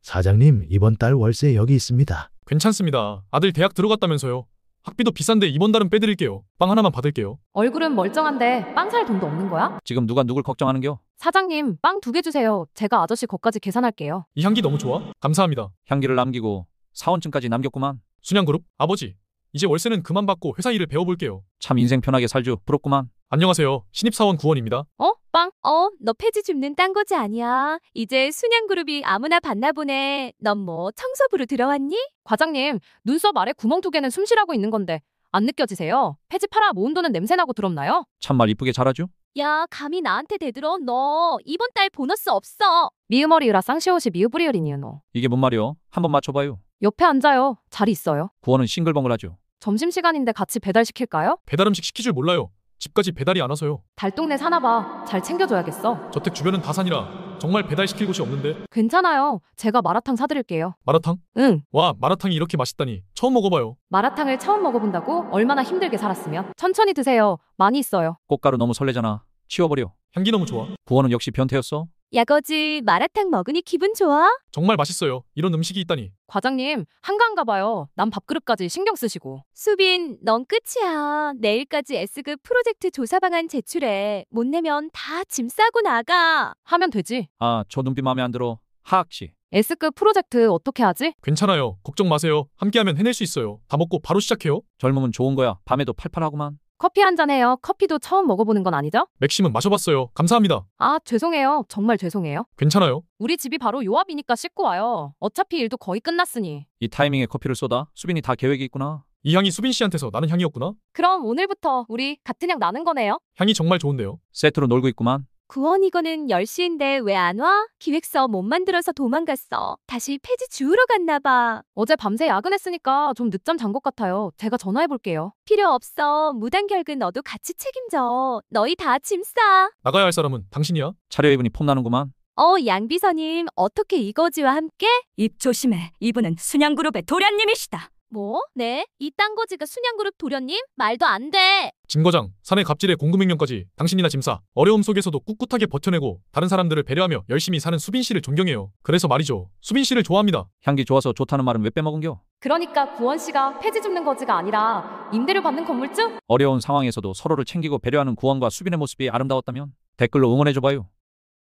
사장님, 이번 달 월세 여기 있습니다. 괜찮습니다. 아들 대학 들어갔다면서요. 학비도 비싼데 이번 달은 빼드릴게요. 빵 하나만 받을게요. 얼굴은 멀쩡한데 빵 살 돈도 없는 거야? 지금 누가 누굴 걱정하는겨? 사장님, 빵 2개 주세요. 제가 아저씨 거까지 계산할게요. 이 향기 너무 좋아? 감사합니다. 향기를 남기고 사원증까지 남겼구만. 순양그룹? 아버지, 이제 월세는 그만 받고 회사 일을 배워볼게요. 참 인생 편하게 살죠. 부럽구만. 안녕하세요. 신입사원 구원입니다. 빵? 너 폐지 줍는 딴거지 아니야. 이제 순양그룹이 아무나 받나 보네. 넌 뭐 청소부로 들어왔니? 과장님, 눈썹 아래 구멍 2개는 숨 쉬라고 있는 건데 안 느껴지세요? 폐지 팔아 모은 돈은 냄새나고 더럽나요? 참말 이쁘게 잘하죠? 야, 감히 나한테 대들어. 너 이번 달 보너스 없어. 미으머리으라 쌍시옷이 미으브리얼이니요. 이게 뭔 말이요? 한번 맞춰봐요. 옆에 앉아요. 자리 있어요. 구원은 싱글벙글하죠. 점심시간인데 같이 배달시킬까요? 배달음식 시킬 줄 몰라요. 집까지 배달이 안 와서요. 달동네 사나봐. 잘 챙겨줘야겠어. 저택 주변은 다 산이라 정말 배달시킬 곳이 없는데. 괜찮아요. 제가 마라탕 사드릴게요. 마라탕? 응. 와, 마라탕이 이렇게 맛있다니. 처음 먹어봐요. 마라탕을 처음 먹어본다고? 얼마나 힘들게 살았으면. 천천히 드세요. 많이 있어요. 꽃가루 너무 설레잖아. 치워버려. 향기 너무 좋아. 구원은 역시 변태였어. 야거지 마라탕 먹으니 기분 좋아? 정말 맛있어요. 이런 음식이 있다니. 과장님, 한가한가 봐요. 남 밥그릇까지 신경 쓰시고. 수빈, 넌 끝이야. 내일까지 S급 프로젝트 조사 방안 제출해. 못 내면 다 짐 싸고 나가. 하면 되지. 아, 저 눈빛 마음에 안 들어. 하악씨. S급 프로젝트 어떻게 하지? 괜찮아요. 걱정 마세요. 함께하면 해낼 수 있어요. 다 먹고 바로 시작해요. 젊으면 좋은 거야. 밤에도 팔팔하구만. 커피 한 잔 해요. 커피도 처음 먹어보는 건 아니죠? 맥심은 마셔봤어요. 감사합니다. 아, 죄송해요. 정말 죄송해요. 괜찮아요. 우리 집이 바로 요 앞이니까 씻고 와요. 어차피 일도 거의 끝났으니. 이 타이밍에 커피를 쏟아? 수빈이 다 계획이 있구나. 이 향이 수빈 씨한테서 나는 향이었구나. 그럼 오늘부터 우리 같은 향 나는 거네요. 향이 정말 좋은데요. 세트로 놀고 있구만. 구원 이거는 10시인데 왜 안 와? 기획서 못 만들어서 도망갔어. 다시 폐지 주우러 갔나 봐. 어제 밤새 야근했으니까 좀 늦잠 잔 것 같아요. 제가 전화해볼게요. 필요 없어. 무단결근 너도 같이 책임져. 너희 다 짐 싸. 나가야 할 사람은 당신이야. 차려입으니 폼나는구만. 양비서님, 어떻게 이거지와 함께? 입 조심해. 이분은 순양그룹의 도련님이시다. 뭐? 네? 이 딴거지가 순양그룹 도련님? 말도 안 돼. 진거장, 사내 갑질의 공금횡령까지 당신이나 짐싸. 어려움 속에서도 꿋꿋하게 버텨내고 다른 사람들을 배려하며 열심히 사는 수빈 씨를 존경해요. 그래서 말이죠. 수빈 씨를 좋아합니다. 향기 좋아서 좋다는 말은 왜 빼먹은겨? 그러니까 구원 씨가 폐지 줍는 거지가 아니라 임대료 받는 건물주? 어려운 상황에서도 서로를 챙기고 배려하는 구원과 수빈의 모습이 아름다웠다면 댓글로 응원해줘봐요.